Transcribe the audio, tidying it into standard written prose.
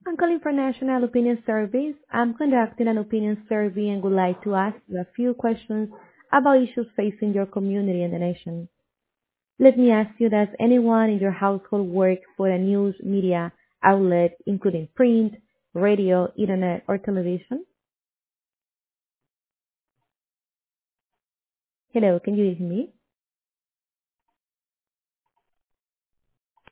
I'm calling for National Opinion Surveys. I'm conducting an opinion survey and would like to ask you a few questions about issues facing your community and the nation. Let me ask you, does anyone in your household work for a news media outlet, including print, radio, internet, or television? Hello, can you hear me?